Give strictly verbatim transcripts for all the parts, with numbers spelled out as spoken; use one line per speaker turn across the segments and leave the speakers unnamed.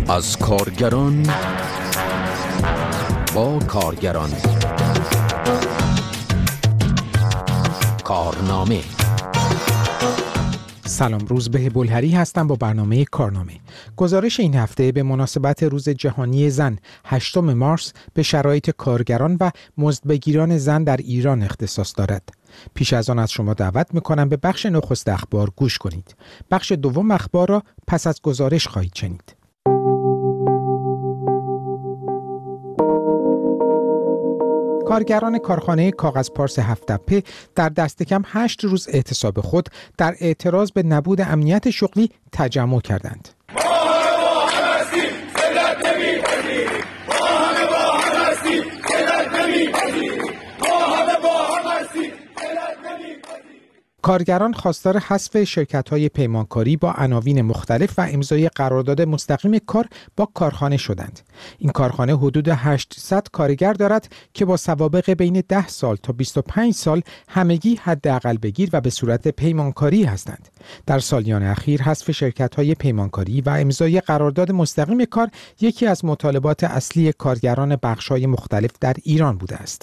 از کارگران با کارگران. کارنامه.
سلام، روزبه بلهری هستم با برنامه کارنامه. گزارش این هفته به مناسبت روز جهانی زن هشتم مارس به شرایط کارگران و مزدبگیران زن در ایران اختصاص دارد. پیش از آن از شما دعوت میکنم به بخش نخست اخبار گوش کنید. بخش دوم اخبار را پس از گزارش خواهید شنید. کارگران کارخانه کاغذ پارس هفت‌تپه در دست کم هشت روز اعتصاب خود در اعتراض به نبود امنیت شغلی تجمع کردند. کارگران خواستار حذف شرکت‌های پیمانکاری با عناوین مختلف و امضای قرارداد مستقیم کار با کارخانه شدند. این کارخانه حدود هشتصد کارگر دارد که با سوابق بین ده سال تا بیست و پنج سال همگی حداقل بگیر و به صورت پیمانکاری هستند. در سالیان اخیر حذف شرکت‌های پیمانکاری و امضای قرارداد مستقیم کار یکی از مطالبات اصلی کارگران بخش‌های مختلف در ایران بوده است.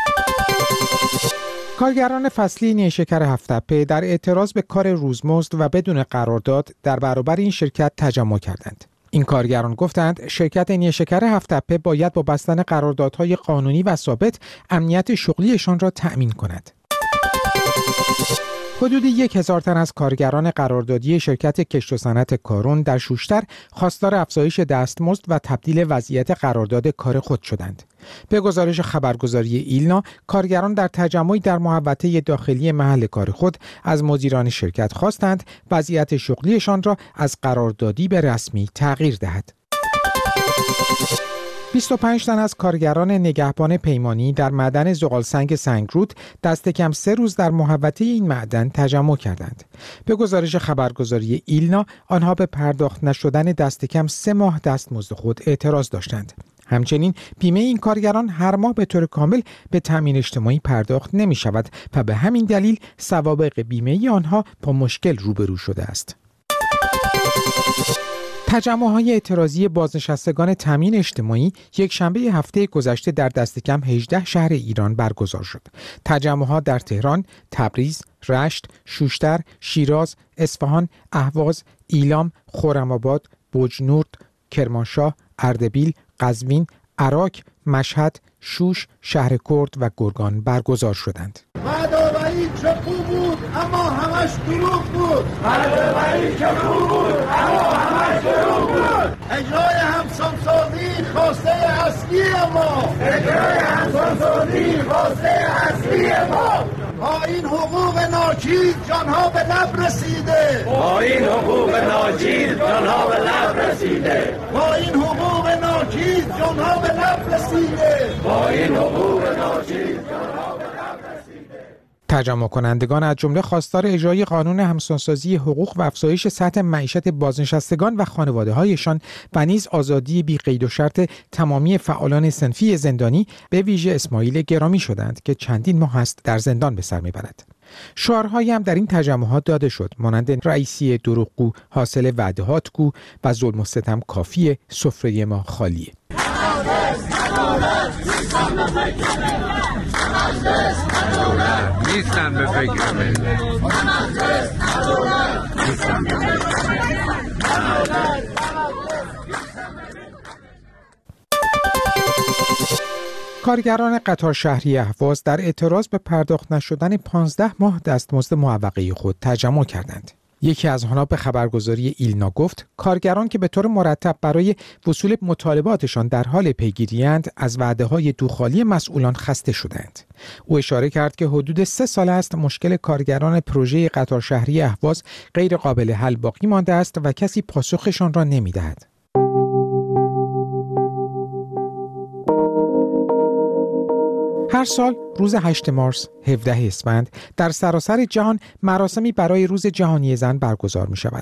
کارگران فصلی نیشکر هفت‌تپه در اعتراض به کار روزمزد و بدون قرارداد در برابر این شرکت تجمع کردند. این کارگران گفتند شرکت نیشکر هفت‌تپه باید با بستن قراردادهای قانونی و ثابت امنیت شغلیشان را تأمین کند. حدود یک هزار تن از کارگران قراردادی شرکت کشت و صنعت کارون در شوشتر خواستار افزایش دستمزد و تبدیل وضعیت قرارداد کار خود شدند. به گزارش خبرگزاری ایلنا، کارگران در تجمعی در محوطه داخلی محل کار خود از مدیران شرکت خواستند وضعیت شغلیشان را از قراردادی به رسمی تغییر دهد. بیست و پنج تن از کارگران نگهبان پیمانی در معدن زغالسنگ سنگرود دست کم سه روز در محوطه این معدن تجمع کردند. به گزارش خبرگزاری ایلنا، آنها به پرداخت نشدن دست کم سه ماه دستمزد خود اعتراض داشتند. همچنین بیمه این کارگران هر ماه به طور کامل به تامین اجتماعی پرداخت نمی شود و به همین دلیل سوابق بیمه آنها با مشکل روبرو شده است. تجمع‌های اعتراضی بازنشستگان تامین اجتماعی یک شنبه هفته گذشته در دست کم هجده شهر ایران برگزار شد. تجمع‌ها در تهران، تبریز، رشت، شوشتر، شیراز، اصفهان، اهواز، ایلام، خرم‌آباد، بوجنورد، کرمانشاه، اردبیل، قزوین، عراق، مشهد، شوش، شهر کرد و گرگان برگزار شدند.
مداوعی که خوب بود اما همش دروغ بود. مداوعی که خوب بود اما همش دروغ بود. اجرای همسانسازی خواسته اصلی ما. اجرای همسانسازی خواسته اصلی ما. با این حقوق ناچیز جانها به لب رسیده. با این حقوق ناچیز جانها به لب رسیده. با این حقوق ناچیز جانها به لب رسیده. با این حقوق ناچیز جانها به لب رسیده.
تجمع کنندگان از جمله خواستار اجرای قانون همسانسازی حقوق و افزایش سطح معیشت بازنشستگان و خانواده‌هایشان و نیز آزادی بی قید و شرط تمامی فعالان صنفی زندانی به ویژه اسماعیل گرامی شدند که چندین ماه است در زندان به سر میبرد. شعارهایی هم در این تجمعات داده شد مانند رئیسی دروغگو حاصل وعدهات گو و ظلم و ستم کافیه، سفره ما خالیه.
نیستن به فکر ملت.
کارگران قطار شهری اهواز در اعتراض به پرداخت نشدن پانزده ماه دستمزد معوقه خود تجمع کردند. یکی از آنها به خبرگزاری ایلنا گفت کارگران که به طور مرتب برای وصول مطالباتشان در حال پیگیری‌اند از وعده‌های دوخالی مسئولان خسته شدند. او اشاره کرد که حدود سه سال است مشکل کارگران پروژه قطار شهری اهواز غیر قابل حل باقی مانده است و کسی پاسخشان را نمی‌دهد. هر سال روز هشتم مارس هفدهم اسفند در سراسر جهان مراسمی برای روز جهانی زن برگزار می شود.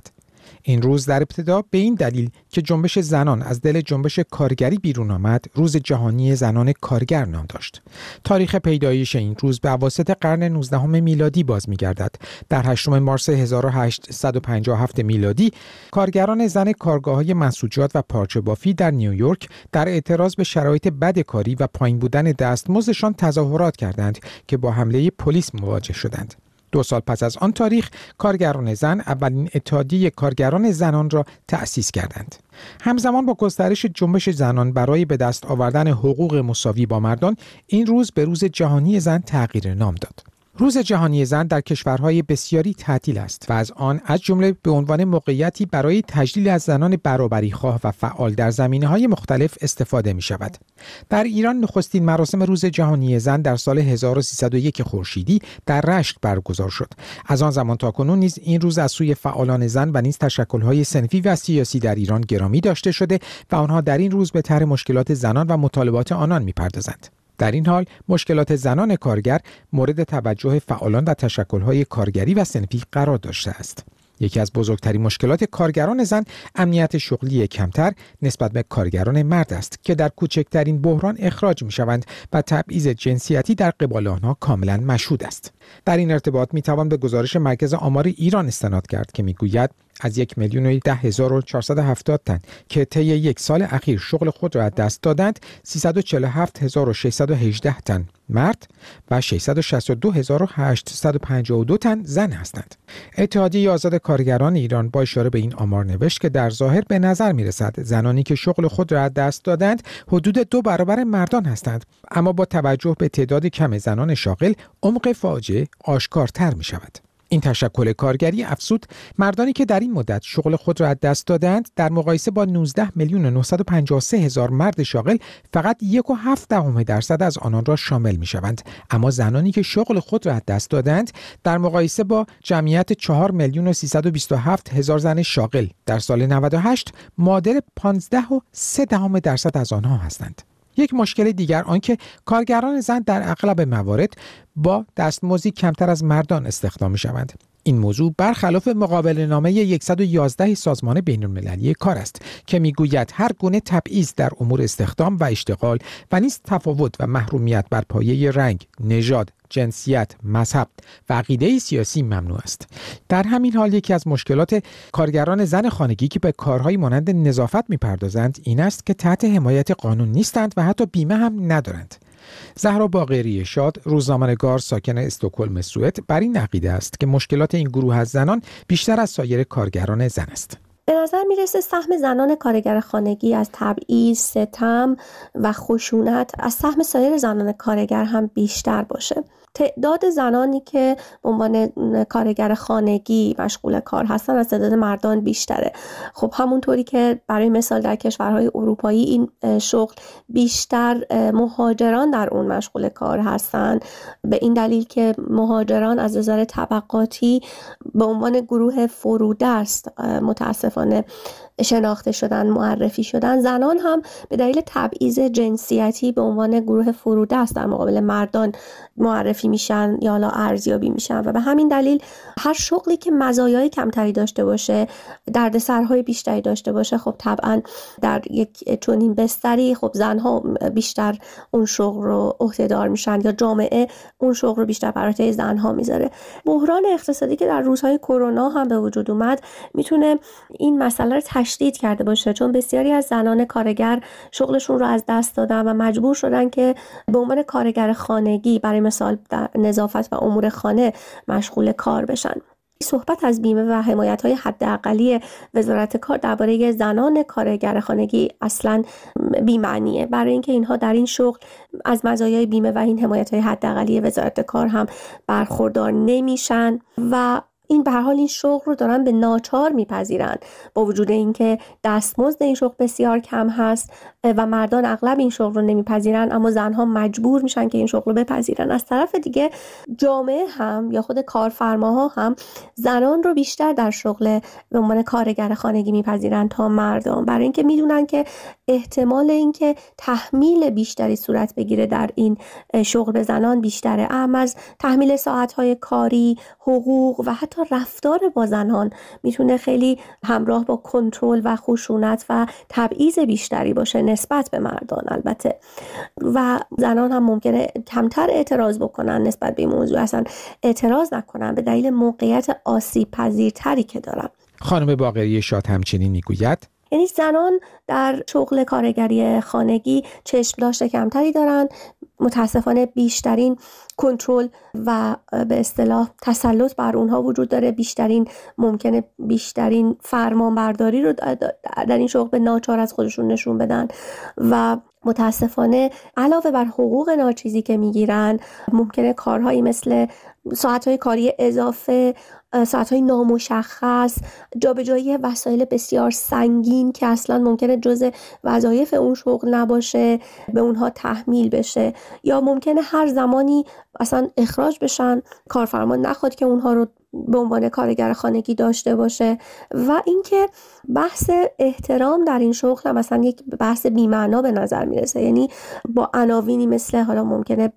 این روز در ابتدا به این دلیل که جنبش زنان از دل جنبش کارگری بیرون آمد، روز جهانی زنان کارگر نام داشت. تاریخ پیدایش این روز به اواسط قرن نوزدهم میلادی باز می‌گردد. در هشتم مارس هزار و هشتصد و پنجاه و هفت میلادی، کارگران زن کارگاه‌های منسوجات و پارچه بافی در نیویورک در اعتراض به شرایط بد کاری و پایین بودن دستمزدشان تظاهرات کردند که با حمله پلیس مواجه شدند. دو سال پس از آن تاریخ، کارگران زن اولین اتحادیه کارگران زنان را تأسیس کردند. همزمان با گسترش جنبش زنان برای به دست آوردن حقوق مساوی با مردان، این روز به روز جهانی زن تغییر نام داد. روز جهانی زن در کشورهای بسیاری تعطیل است و از آن از جمله به عنوان موقعیتی برای تجلیل از زنان برابری‌خواه و فعال در زمینه‌های مختلف استفاده می‌شود. در ایران نخستین مراسم روز جهانی زن در سال هزار و سیصد و یک خورشیدی در رشت برگزار شد. از آن زمان تا کنون نیز این روز از سوی فعالان زن و نیز تشکل‌های صنفی و سیاسی در ایران گرامی داشته شده و آنها در این روز به طرح مشکلات زنان و مطالبات آنان می‌پردازند. در این حال مشکلات زنان کارگر مورد توجه فعالان و تشکل‌های کارگری و صنفی قرار داشته است. یکی از بزرگترین مشکلات کارگران زن امنیت شغلی کمتر نسبت به کارگران مرد است که در کوچکترین بحران اخراج می‌شوند و تبعیض جنسیتی در قبال آنها کاملا مشهود است. در این ارتباط می‌توان به گزارش مرکز آمار ایران استناد کرد که می‌گوید از یک میلیون و ده هزار و چهارصد و هفتاد تن که طی یک سال اخیر شغل خود را از دست دادند، سیصد و چهل و هفت هزار و ششصد و هجده تن مرد و ششصد و شصت و دو هزار و هشتصد و پنجاه و دو تن زن هستند. اتحادیه آزاد کارگران ایران با اشاره به این آمار نوشت که در ظاهر به نظر می‌رسد زنانی که شغل خود را از دست دادند حدود دو برابر مردان هستند، اما با توجه به تعداد کم زنان شاغل، عمق فاجعه آشکارتر می‌شود. این تشکل کارگری افزود مردانی که در این مدت شغل خود را از دست دادند در مقایسه با نوزده میلیون و نهصد و پنجاه و سه هزار مرد شاغل فقط یک و هفت دهم درصد از آنان را شامل می شوند، اما زنانی که شغل خود را از دست دادند در مقایسه با جمعیت چهار میلیون و سیصد و بیست و هفت هزار زن شاغل در سال نود و هشت معادل پانزده و سه دهم درصد از آنها هستند. یک مشکل دیگر آنکه کارگران زن در اغلب موارد با دستمزدی کمتر از مردان استخدام می‌شوند. این موضوع برخلاف مقابله نامه صد و یازده سازمان بین‌المللی کار است که میگوید هر گونه تبعیض در امور استخدام و اشتغال و نیز تفاوت و محرومیت بر پایه رنگ، نژاد، جنسیت، مذهب و عقیده سیاسی ممنوع است. در همین حال یکی از مشکلات کارگران زن خانگی که به کارهای مانند نظافت می‌پردازند این است که تحت حمایت قانون نیستند و حتی بیمه هم ندارند. زهرا باقری شاد، روزنامه‌نگار ساکن استکهلم سوئد، بر این عقیده است که مشکلات این گروه از زنان بیشتر از سایر کارگران زن است.
به نظر میرسه سهم زنان کارگر خانگی از تبعیض، ستم و خشونت از سهم سایر زنان کارگر هم بیشتر باشه. تعداد زنانی که به عنوان کارگر خانگی مشغول کار هستن از تعداد مردان بیشتره. خب همونطوری که برای مثال در کشورهای اروپایی این شغل بیشتر مهاجران در اون مشغول کار هستن، به این دلیل که مهاجران از نظر طبقاتی به عنوان گروه فرودست متاسفانه شناخته شدن، معرفی شدن. زنان هم به دلیل تبعیض جنسیتی به عنوان گروه فرودست در مقابل مردان معرفی میشن یا حالا ارزیابی میشن و به همین دلیل هر شغلی که مزایای کمتری داشته باشه، دردسرهای بیشتری داشته باشه، خب طبعا در یک چنین بستری خب زنها بیشتر اون شغل رو عهده‌دار میشن یا جامعه اون شغل رو بیشتر بر عهده زنها میذاره. بحران اقتصادی که در روزهای کرونا هم به وجود اومد میتونه این مسئله رو تشدید کرده باشه، چون بسیاری از زنان کارگر شغلشون رو از دست دادن و مجبور شدن که به عنوان کارگر خانگی برای مثال در نظافت و امور خانه مشغول کار بشن. صحبت از بیمه و حمایت‌های حداقلی وزارت کار درباره زنان کارگر خانگی اصلاً بی‌معنیه، برای اینکه اینها در این شغل از مزایای بیمه و این حمایت‌های حداقلی وزارت کار هم برخوردار نمیشن و این به هر حال این شغل رو دارن به ناچار میپذیرن، با وجود اینکه دستمزد این شغل بسیار کم هست و مردان اغلب این شغل رو نمیپذیرن، اما زنها مجبور میشن که این شغل رو بپذیرن. از طرف دیگه جامعه هم یا خود کارفرماها هم زنان رو بیشتر در شغل به عنوان کارگر خانگی میپذیرن تا مردان، برای اینکه میدونن که احتمال اینکه تحمیل بیشتری صورت بگیره در این شغل به زنان بیشتره، اهم از تحمیل ساعت‌های کاری، حقوق و حتی حتی رفتار با زنان میتونه خیلی همراه با کنترل و خشونت و تبعیض بیشتری باشه نسبت به مردان البته. و زنان هم ممکنه کمتر اعتراض بکنن نسبت به این موضوع، اصلا اعتراض نکنن به دلیل موقعیت آسیب پذیرتری که دارن.
خانم باقری شاد همچنین میگوید
یعنی زنان در شغل کارگری خانگی چشم داشته کمتری دارن، متاسفانه بیشترین کنترل و به اصطلاح تسلط بر اونها وجود داره، بیشترین ممکنه بیشترین فرمانبرداری رو در این شغل به ناچار از خودشون نشون بدن و متاسفانه علاوه بر حقوق ناچیزی که میگیرن ممکنه کارهایی مثل ساعتهای کاری اضافه، ساعتهای نامشخص، جابجایی وسایل بسیار سنگین که اصلا ممکنه جزء وظایف اون شغل نباشه به اونها تحمیل بشه، یا ممکنه هر زمانی اصلا اخراج بشن، کارفرما نخواد که اونها رو به عنوان کارگر خانگی داشته باشه. و اینکه بحث احترام در این شغل هم مثلا یک بحث بی‌معنا به نظر میرسه، یعنی با عناوینی مثل حالا ممکنه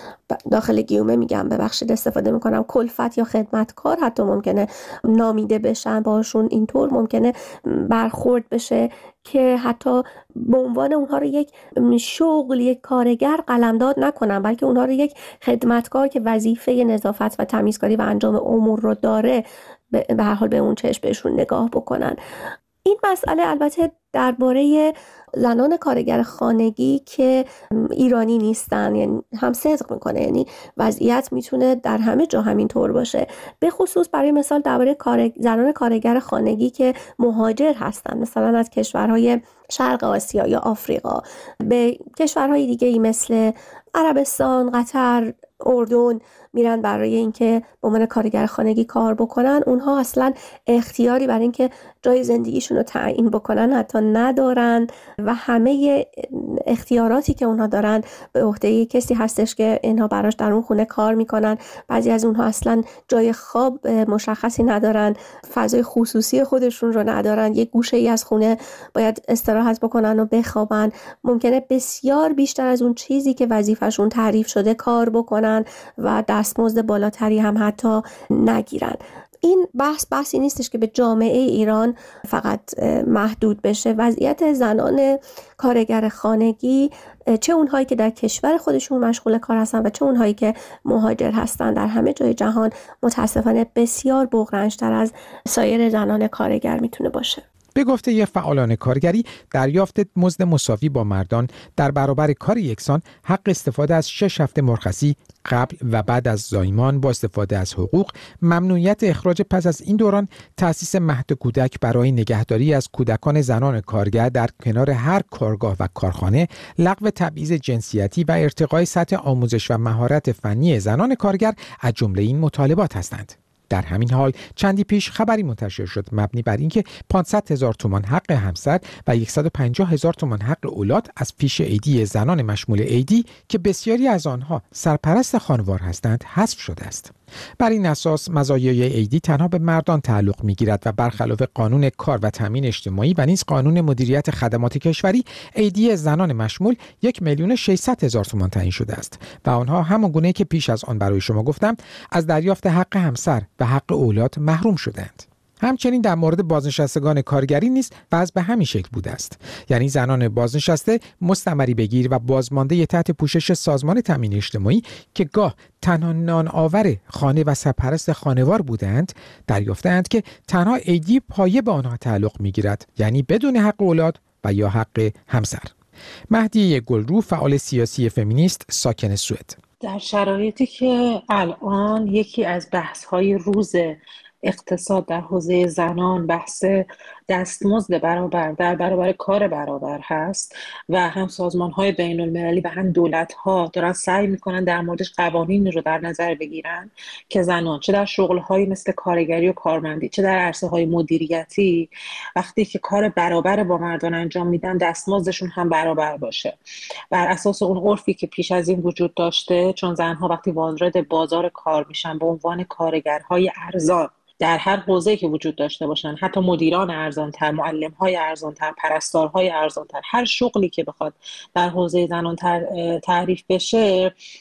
داخل گیومه میگم ببخشید استفاده میکنم کلفت یا خدمتکار حتی ممکنه نامیده بشن، باشون اینطور ممکنه برخورد بشه که حتی به عنوان اونها رو یک شغل، یک کارگر قلمداد نکنن، بلکه اونها رو یک خدمتکار که وظیفه نظافت و تمیزکاری و انجام امور رو داره به هر حال به اون چشم بهشون نگاه بکنن. این مسئله البته درباره زنان کارگر خانگی که ایرانی نیستن یعنی هم صدق میکنه، یعنی وضعیت میتونه در همه جا همین طور باشه، به خصوص برای مثال درباره کار... زنان کارگر خانگی که مهاجر هستن، مثلا از کشورهای شرق آسیا یا آفریقا به کشورهای دیگه ای مثل عربستان، قطر، اردن میرن برای اینکه به عنوان کارگر خانگی کار بکنن. اونها اصلا اختیاری برای اینکه جای زندگیشون رو تعیین بکنن حتی ندارن و همه اختیاراتی که اونها دارن به عهده کسی هستش که اینها براش در اون خونه کار میکنن. بعضی از اونها اصلا جای خواب مشخصی ندارن، فضای خصوصی خودشون رو ندارن، یک گوشه ای از خونه باید استراحت بکنن و بخوابن، ممکنه بسیار بیشتر از اون چیزی که وظیفه‌شون تعریف شده کار بکنن و دستمزد بالاتری هم حتی نگیرن. این بحث بحثی نیستش که به جامعه ایران فقط محدود بشه. وضعیت زنان کارگر خانگی، چه اونهایی که در کشور خودشون مشغول کار هستن و چه اونهایی که مهاجر هستن، در همه جای جهان متاسفانه بسیار بغرنج‌تر از سایر زنان کارگر میتونه باشه.
به گفته یه فعالان کارگری، دریافت مزد مساوی با مردان در برابر کار یکسان، حق استفاده از شش هفته مرخصی قبل و بعد از زایمان با استفاده از حقوق، ممنوعیت اخراج پس از این دوران، تأسیس مهد کودک برای نگهداری از کودکان زنان کارگر در کنار هر کارگاه و کارخانه، لغو تبعیض جنسیتی و ارتقای سطح آموزش و مهارت فنی زنان کارگر از جمله این مطالبات هستند. در همین حال چندی پیش خبری منتشر شد مبنی بر اینکه پانصد هزار تومان حق همسر و صد و پنجاه هزار تومان حق اولاد از پیش عیدی زنان مشمول عیدی که بسیاری از آنها سرپرست خانوار هستند حذف شده است. بر این اساس مزایای عیدی تنها به مردان تعلق می‌گیرد و برخلاف قانون کار و تامین اجتماعی و نیز قانون مدیریت خدمات کشوری، عیدی زنان مشمول یک میلیون و ششصد هزار تومان تعیین شده است و آنها همان گونه که پیش از آن برای شما گفتم از دریافت حق همسر و حق اولاد محروم شدند. همچنین در مورد بازنشستگان کارگری نیز وضع به همین شکل بوده است، یعنی زنان بازنشسته مستمری بگیر و بازمانده تحت پوشش سازمان تامین اجتماعی که گاه تنها نان آور خانه و سرپرست خانوار بودند، دریافتند که تنها عیدی پایه به آنها تعلق می‌گیرد، یعنی بدون حق اولاد و یا حق همسر. مهدیه گلرو، فعال سیاسی فمینیست ساکن سوئد:
در شرایطی که الان یکی از بحث‌های روز اقتصاد در حوزه زنان بحث دستمزد برابر در برابر کار برابر هست و هم سازمان‌های بین المللی و هم دولت‌ها دارن سعی می‌کنن در موردش قوانینی رو در نظر بگیرن که زنان چه در شغل‌هایی مثل کارگری و کارمندی چه در عرصه‌های مدیریتی وقتی که کار برابر با مردان انجام میدن دستمزدشون هم برابر باشه. بر اساس اون عرفی که پیش از این وجود داشته، چون زن‌ها وقتی وارد بازار کار میشن به عنوان کارگرهای ارزان در هر حوزه‌ای که وجود داشته باشن، حتی مدیران ارزان‌تر، معلم‌های ارزان‌تر، پرستارهای ارزان‌تر، هر شغلی که بخواد در حوزه زنان تعریف بشه،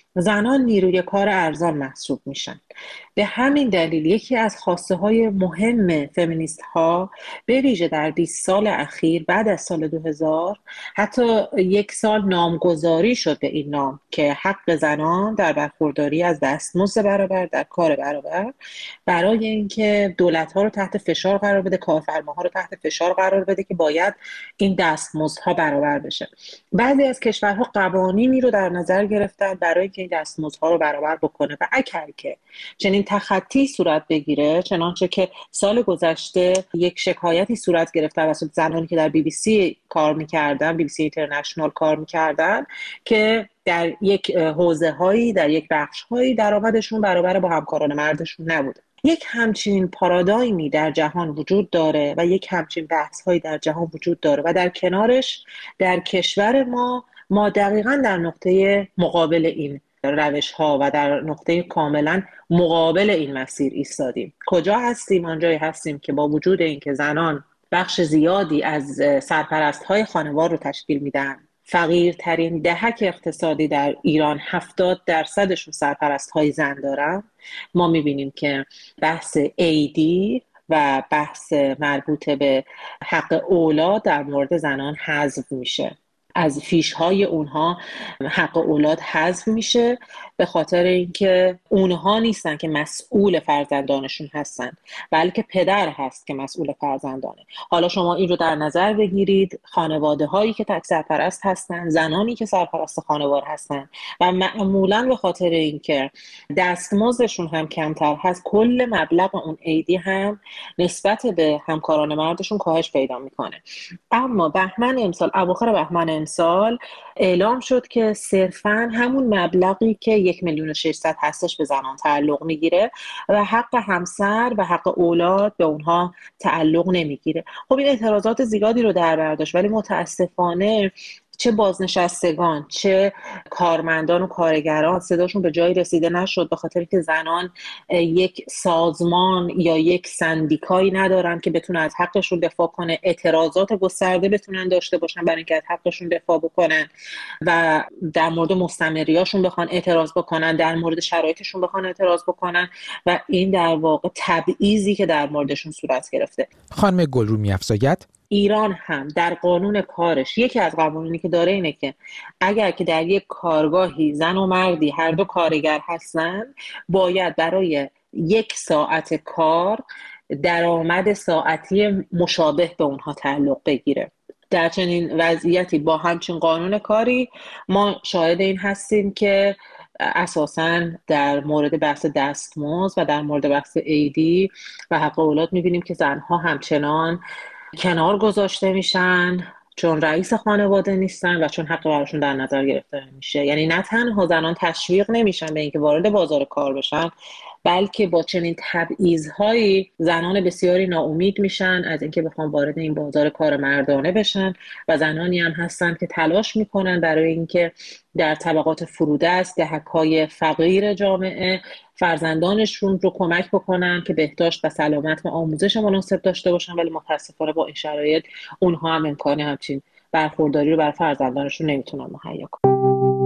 زنان نیروی کار ارزان محسوب میشن. به همین دلیل یکی از خواسته های مهم فمینیست ها به ویژه در بیست سال اخیر بعد از سال دو هزار حتی یک سال نامگذاری شد به این نام که حق زنان در برخورداری از دستمزد برابر در کار برابر، برای اینکه دولت ها رو تحت فشار قرار بده، کارفرماها رو تحت فشار قرار بده که باید این دستمزدها برابر بشه. بعضی از کشورها قوانینی رو در نظر گرفتن برای که این دستمزدها رو برابر بکنه و اگر که چنین تخطی صورت بگیره، چنانچه که سال گذشته یک شکایتی صورت گرفت توسط زنانی که در بی بی سی کار می‌کردن، بی بی سی اینترنشنال کار می‌کردن، که در یک حوزه هایی در یک بخش هایی درآمدشون برابر با همکاران مردشون نبوده. یک همچین پارادایمی در جهان وجود داره و یک همچین بحث هایی در جهان وجود داره و در کنارش در کشور ما ما دقیقاً در نقطه مقابل این روش ها و در نقطه کاملا مقابل این مسیر ایستادیم. کجا هستیم؟ آنجایی هستیم که با وجود اینکه زنان بخش زیادی از سرپرست های خانوار رو تشکیل میدن، فقیرترین دهک اقتصادی در ایران هفتاد درصدشون سرپرست های زن دارن، ما میبینیم که بحث ایدی و بحث مربوط به حق اولاد در مورد زنان حذف میشه. از فیش‌های اونها حق اولاد حذف میشه به خاطر اینکه اونها نیستن که مسئول فرزندانشون هستن، بلکه پدر هست که مسئول فرزندانه. حالا شما این رو در نظر بگیرید، خانواده هایی که تک سرپرست هستن، زنانی که سرپرست خانوار هستن و معمولاً به خاطر اینکه دستمزدشون هم کمتر هست، کل مبلغ اون ایدی هم نسبت به همکاران مردشون کاهش پیدا میکنه. اما بهمن امسال، اواخر بهمن امسال اعلام شد که صرفاً همون مبلغی که یک میلیون و ششصد هستش به زنان تعلق میگیره و حق همسر و حق اولاد به اونها تعلق نمیگیره. خب این اعتراضات زیادی رو در بر داشت، ولی متاسفانه چه بازنشستگان چه کارمندان و کارگران صداشون به جایی رسیده نشد، به خاطر که زنان یک سازمان یا یک سندیکایی ندارن که بتونه از حقشون دفاع کنه، اعتراضات گسترده بتونن داشته باشن برای اینکه از حقشون دفاع بکنن و در مورد مستمریاشون بخوان اعتراض بکنن، در مورد شرایطشون بخوان اعتراض بکنن و این در واقع تبعیضی که در موردشون صورت گرفته.
خانم گلرو می‌افزاید
ایران هم در قانون کارش یکی از قوانینی که داره اینه که اگر که در یک کارگاهی زن و مردی هر دو کارگر هستن، باید برای یک ساعت کار درآمد ساعتی مشابه به اونها تعلق بگیره. در چنین وضعیتی با همچین قانون کاری ما شاهد این هستیم که اساساً در مورد بحث دستمزد و در مورد بحث ایدی و حق اولاد می‌بینیم که زنها همچنان کنار گذاشته میشن، چون رئیس خانواده نیستن و چون حق براشون در نظر گرفته میشه. یعنی نه تنها زنان تشویق نمیشن به اینکه وارد بازار کار بشن، بلکه با چنین تبعیض‌هایی زنان بسیاری ناامید میشن از اینکه بخوان وارد این بازار کار مردانه بشن و زنانی هم هستن که تلاش میکنن برای اینکه در طبقات فرودست، دهک‌های فقیر جامعه فرزندانشون رو کمک بکنن که بهداشت و سلامت و آموزش مناسب داشته باشن، ولی متاسفانه با این شرایط اونها هم امکان همچین برخورداری رو برای فرزندانشون نمیتونن مهیا کنن.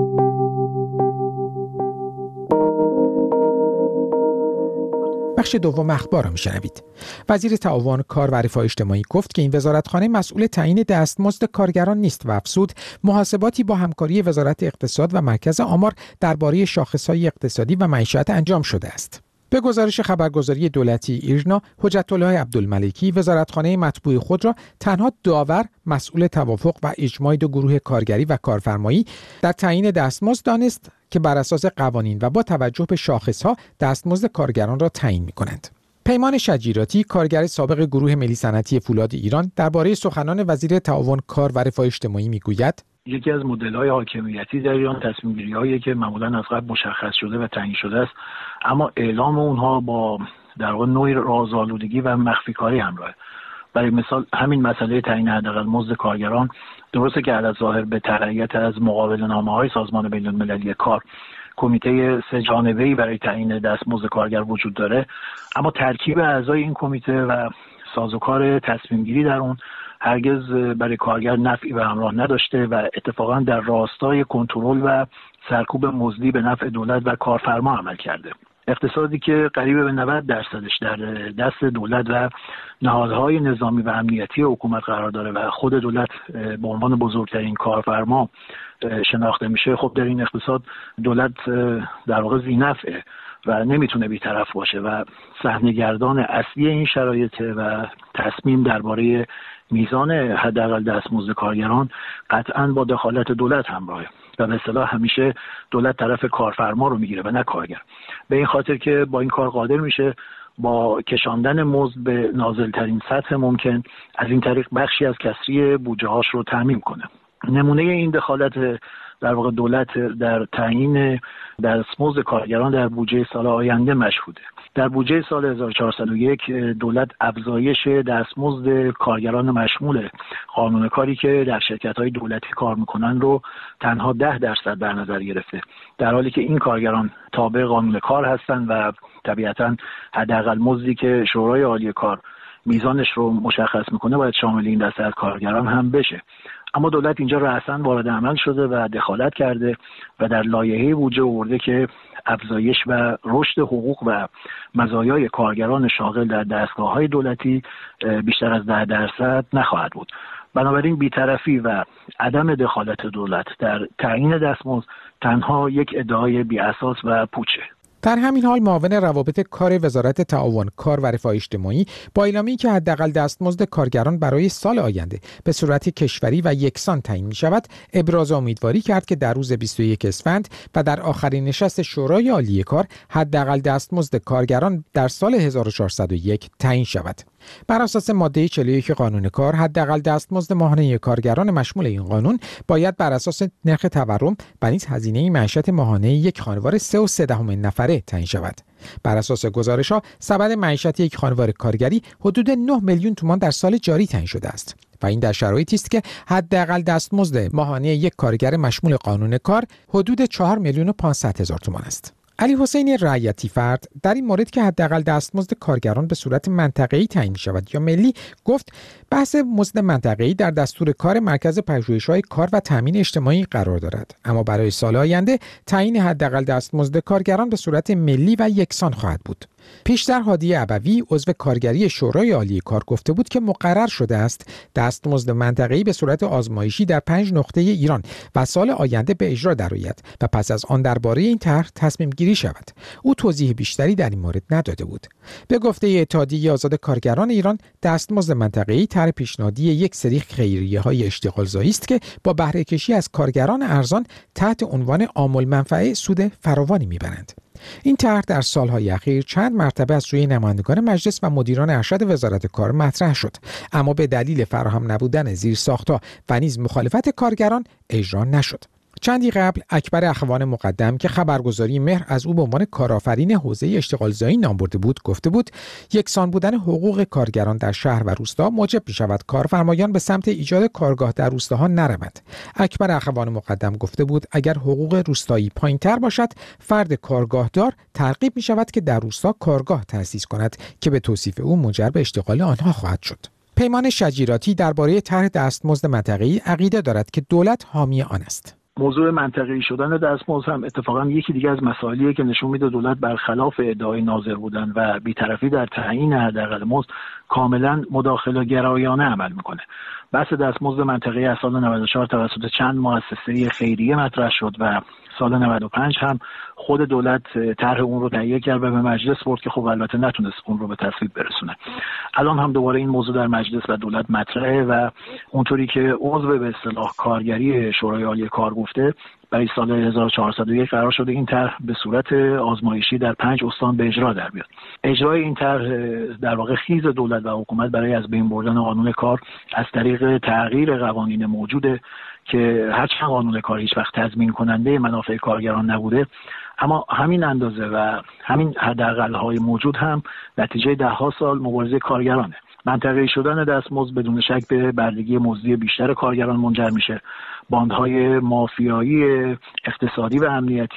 بخش دوم اخبار را میشنوید. وزیر تعاون کار و رفاه اجتماعی گفت که این وزارتخانه مسئول تعیین دستمزد کارگران نیست و افزود محاسباتی با همکاری وزارت اقتصاد و مرکز آمار درباره شاخص‌های اقتصادی و معیشت انجام شده است. به گزارش خبرگزاری دولتی ایرنا، حجت الله عبدالملکی وزارتخانه مطبوع خود را تنها داور، مسئول توافق و اجماع دو گروه کارگری و کارفرمایی در تعیین دستمزد دانست که بر اساس قوانین و با توجه به شاخصها دستمزد کارگران را تعیین می‌کنند. پیمان شجیراتی، کارگر سابق گروه ملی صنعتی فولاد ایران، درباره سخنان وزیر تعاون کار و رفاه اجتماعی میگوید:
یکی از مدل‌های حاکمیتی در ایران تصمیم‌گیری‌هایی که معمولاً از قبل مشخص شده و تعیین شده است، اما اعلام اونها با در واقع نوعی رازآلودگی و مخفی‌کاری همراهه. برای مثال همین مسئله تعیین حداقل مزد کارگران، درسته که علی ظاهر به تبعیت از مقابله‌نامه‌های سازمان بین‌المللی کار کمیته سه جانبه‌ای برای تعیین دستمزد کارگر وجود داره، اما ترکیب اعضای این کمیته و سازوکار تصمیم‌گیری در اون هرگز برای کارگر نفعی به همراه نداشته و اتفاقا در راستای کنترل و سرکوب مزدی به نفع دولت و کارفرما عمل کرده. اقتصادی که قریب به نود درصدش در دست دولت و نهادهای نظامی و امنیتی حکومت قرار داره و خود دولت به عنوان بزرگترین کارفرما شناخته میشه، خب در این اقتصاد دولت در واقع ذی‌نفعه و نمیتونه بی‌طرف باشه و صحنه‌گردان اصلی این شرایطه و تصمیم درباره میزان حداقل دستمزد کارگران قطعاً با دخالت دولت همراهه و به اصطلاح همیشه دولت طرف کارفرما رو میگیره و نه کارگر. به این خاطر که با این کار قادر میشه با کشاندن مزد به نازلترین سطح ممکن از این طریق بخشی از کسری بودجه‌هاش رو تامین کنه. نمونه این دخالت در واقع دولت در تعیین دستمزد کارگران در بودجه سال آینده مشهوده. در بودجه سال هزار و چهارصد و یک دولت افزایش دستمزد کارگران مشمول قانون کاری که در شرکت‌های دولتی کار میکنن رو تنها ده درصد در نظر گرفته، در حالی که این کارگران تابع قانون کار هستند و طبیعتاً حداقل مزدی که شورای عالی کار میزانش رو مشخص میکنه باید شامل این دسته از کارگران هم بشه. اما دولت اینجا رأساً وارد عمل شده و دخالت کرده و در لایحه بودجه آورده که افزایش و رشد حقوق و مزایای کارگران شاغل در دستگاه‌های دولتی بیشتر از ده درصد نخواهد بود. بنابراین بی‌طرفی و عدم دخالت دولت در تعیین دستمزد تنها یک ادعای بی‌اساس و پوچه.
در همین حال معاون روابط کار وزارت تعاون کار و رفاه اجتماعی با اعلامی که حداقل دستمزد کارگران برای سال آینده به صورت کشوری و یکسان تعیین می شود، ابراز امیدواری کرد که در روز بیست و یکم اسفند و در آخرین نشست شورای عالی کار حداقل دستمزد کارگران در سال هزار و چهارصد و یک تعیین شود. بر اساس ماده چهل و یک قانون کار، حداقل دستمزد ماهانه کارگران مشمول این قانون باید بر اساس نرخ تورم و نیز هزینه معیشت ماهانه یک خانوار سه و سه دهم نفره تعیین شود. بر اساس گزارش‌ها سبد معیشت یک خانوار کارگری حدود نه میلیون تومان در سال جاری تعیین شده است و این در شرایطی است که حداقل دستمزد ماهانه یک کارگر مشمول قانون کار حدود چهار میلیون و پانصد هزار تومان است. علی حسین رعیتی فرد در این مورد که حداقل دستمزد کارگران به صورت منطقه‌ای تعیین شود یا ملی گفت بحث مزد منطقه‌ای در دستور کار مرکز پژوهش‌های کار و تامین اجتماعی قرار دارد، اما برای سال آینده تعیین حداقل دستمزد کارگران به صورت ملی و یکسان خواهد بود. پیشتر هادی ابوی عضو کارگری شورای عالی کار گفته بود که مقرر شده است دستمزد منطقه‌ای به صورت آزمایشی در پنج نقطه ایران و سال آینده به اجرا درآید و پس از آن درباره این طرح تصمیم گیری شود. او توضیح بیشتری در این مورد نداده بود. به گفته اتحادیه آزاد کارگران ایران، دستمزد منطقه‌ای طرح پیشنهادی یک سری خیریه‌های اشتغالزایی است که با بهره کشی از کارگران ارزان تحت عنوان عامل منفعه سود فراوانی می‌برند. این طرح در سالهای اخیر چند مرتبه از سوی نمایندگان مجلس و مدیران ارشد وزارت کار مطرح شد، اما به دلیل فراهم نبودن زیرساخت‌ها و نیز مخالفت کارگران اجرا نشد. چندی قبل اکبر اخوان مقدم که خبرگزاری مهر از او به عنوان کارآفرین حوزه اشتغالزایی نام برده بود گفته بود یکسان بودن حقوق کارگران در شهر و روستا موجب می‌شود کارفرمایان به سمت ایجاد کارگاه در روستاها نروند. اکبر اخوان مقدم گفته بود اگر حقوق روستایی پایین‌تر باشد، فرد کارگاهدار ترغیب می‌شود که در روستا کارگاه تأسیس کند که به توصیف او منجر به اشتغال آنها خواهد شد. پیمان شجیراتی درباره طرح دستمزد منطقه‌ای عقیده دارد که دولت حامی آن است.
موضوع منطقه‌ای شدن دستمزد هم اتفاقا یکی دیگه از مسائلیه که نشون میده دولت برخلاف ادعای ناظر بودن و بی‌طرفی در تعیین حداقل مزد کاملا مداخله گرایانه عمل میکنه. بحث دستمزد منطقه‌ای از سال نود و چهار توسط چند مؤسسه خیریه مطرح شد و سال نود و پنج هم خود دولت طرح اون رو تهیه کرد و به مجلس برد که خب البته نتونست اون رو به تصویب برسونه. الان هم دوباره این موضوع در مجلس و دولت مطرحه و اونطوری که عضو به اصطلاح کارگری شورای عالی کار گفته برای سال هزار و چهارصد و یک قرار شده این طرح به صورت آزمایشی در پنج استان به اجرا در بیاد. اجرای این طرح در واقع خیز دولت و حکومت برای از بین بردن قانون کار از طریق تغییر قوانین موجوده که هرچند قانون کار هیچ وقت تضمین کننده منافع کارگران نبوده، اما همین اندازه و همین حداقل‌های موجود هم نتیجه ده ها سال مبارزه کارگرانه. منطقه‌ای شدن دستمزد بدون شک به بردگی مزدی بیشتر کارگران منجر میشه. باندهای مافیایی اقتصادی و امنیتی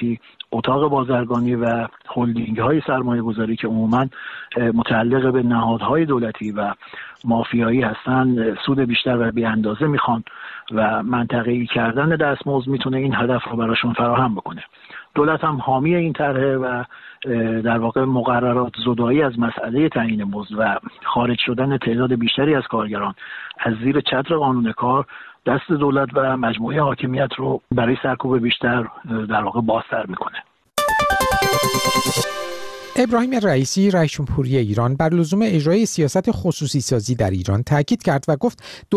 اتاق بازرگانی و هلدینگ های سرمایه گذاری که عموما متعلق به نهادهای دولتی و مافیایی هستن سود بیشتر و بی اندازه میخوان و منطقه‌ای کردن دستمزد میتونه این هدف رو براشون فراهم بکنه. دولت هم حامی این طرحه و در واقع مقررات زدایی از مسئله تعیین مزد و خارج شدن تعداد بیشتری از کارگران از زیر چتر قانون کار دست دولت و مجموعه حاکمیت رو برای سرکوب بیشتر در واقع بازتر میکنه.
ابراهیم رئیسی رئیس جمهوری ایران بر لزوم اجرای سیاست خصوصی سازی در ایران تاکید کرد و گفت